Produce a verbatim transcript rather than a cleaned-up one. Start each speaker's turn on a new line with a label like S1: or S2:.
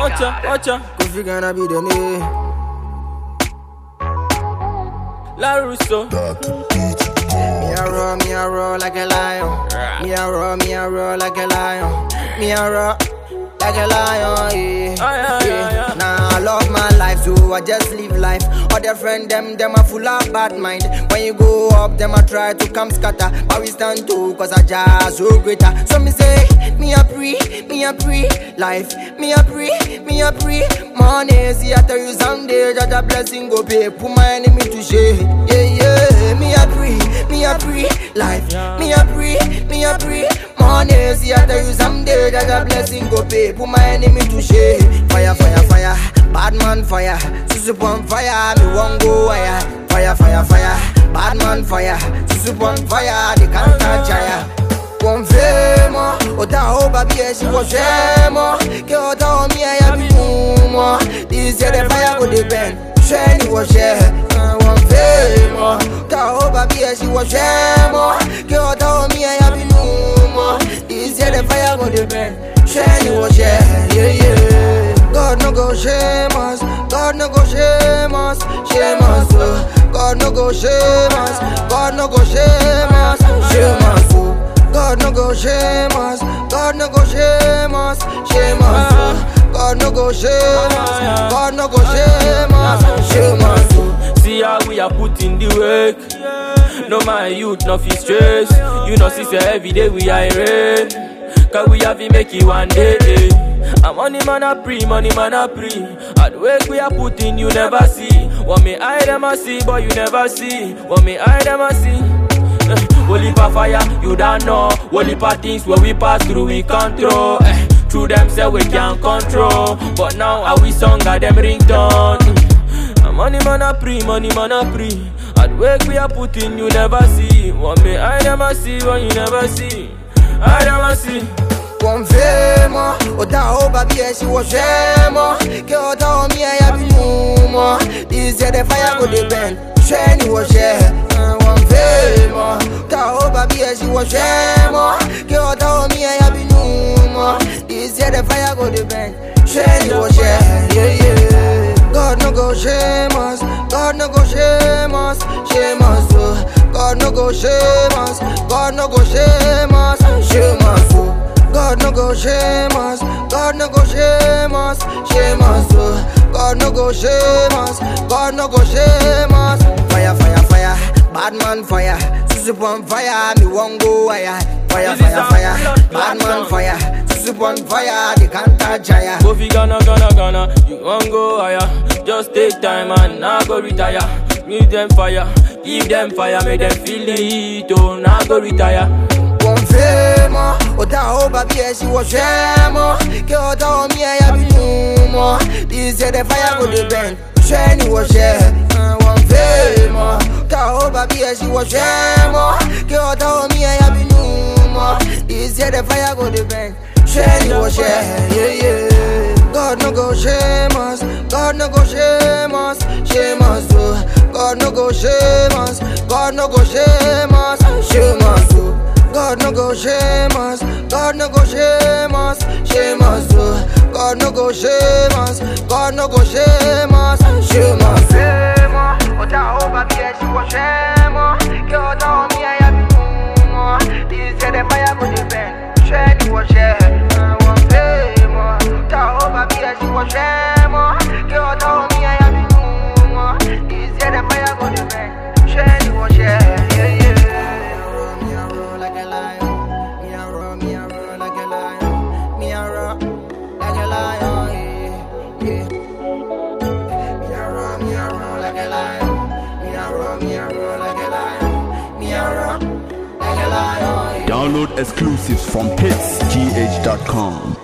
S1: Watcha, watcha.
S2: Kofi gonna be the name.
S1: La Russo.
S2: Me a roar, me a roar like a lion. Me a roar, me a roar like a lion. Me a roar like a lion, yeah.
S1: Oh, yeah, yeah, yeah.
S2: Nah, I love my life, so I just live life. Other friend, them, them are full of bad mind. When you go up, them I try to come scatter. But we stand too, cause I just so greater. So me say, me a pre, me a pre life. Me a pre, me a pre money. See I tell you someday that a blessing go pay. Put my enemy to shame. Yeah, yeah. Me a pre, me a pre life. Me a pre, me a pre money. See I tell you someday that a blessing go pay. Put my enemy to shame. Fire, fire, fire. Bad man fire. Susu on fire. Me won't go higher. Fire, fire, fire. Bad man fire. Susu on fire. They can't touch fire. One femo, ota oba biye si wo shemo. Ke ota omi e ya bi numo. This year the fire go dey burn. Sheni wo share. One femo, ota oba biye si wo shemo. Ke ota omi e ya bi numo. This year the fire go dey burn. Sheni wo share. Yeah yeah. God no go shame us. God no go shame us. Shame us. Oh. God no go shame us. God no go shame us. Shame us. Oh. God no go shame us, God no go shame us, shame us. God no go shame us, God no go shame us, shame us.
S1: See how we are putting the work. No my youth, no feel stress. You know, see, say every day we are in rain. Cause we have to make it one day. I'm money man a pre, money man a pre. At work we are putting, you never see. Want me eye them a see, but you never see. Want me eye them a see. Holy pa fire, you don't know. Holy pa things where we pass through, we control. Eh, through them say we can't control. But now how we song got them ringtone. Mm. Money man a pre, money man a pre. At work we are putting, you never see. Want me I never see, what you never see. I never see.
S2: One femo, ota oba biye si wo shemo. Ke ota omi e ya bi numo. This year the fire go dey burn. Sheni wo share. One femo, ota oba biye si wo shemo. Ke ota omi e ya bi numo. This year the fire go dey burn. Sheni wo share. Yeah yeah. God no go shame us. God no go shame us. Shame us. Oh. God no go shame us. God no go shame us. Shame us. Oh. God no go shame us, God no go shame us, shame us. Oh. God no go shame us, God no go shame us. Fire, fire, fire, bad man fire. Susu on fire, me won't go higher. Fire, fire, fire, bad man fire. Susu on fire, they can't touch fire.
S1: Kofi gonna, gonna, gonna, you won't go higher. Just take time and now go retire. Give them fire, give them fire, make them feel it. Oh, now go retire.
S2: One femo, ota oba biye si wo shemo. Ke ota omi e ya bi numo. This year the fire go dey burn. Sheni wo share. One femo, ota oba biye si wo shemo. Ke ota omi e ya bi numo. This year the fire go dey burn. Sheni wo share. Yeah yeah. God no go shame us, God no go shame us, shame us. Oh. God no go shame us, God no go shame us, shame us. Oh. God no go shame us, God no go shame us, shame us. Oh. God no go shame us, God no go shame us, shame us. Shame, ota oba biye si wo shemo. Ke ota omi e ya bi numo. This year the fire go dey burn. Sheni wo share. One fame, ota oba biye si wo shemo. Ke ota omi e ya bi numo. This year the fire go dey burn. Sheni wo share. Yeah yeah.
S3: Download exclusives from hits g h dot com.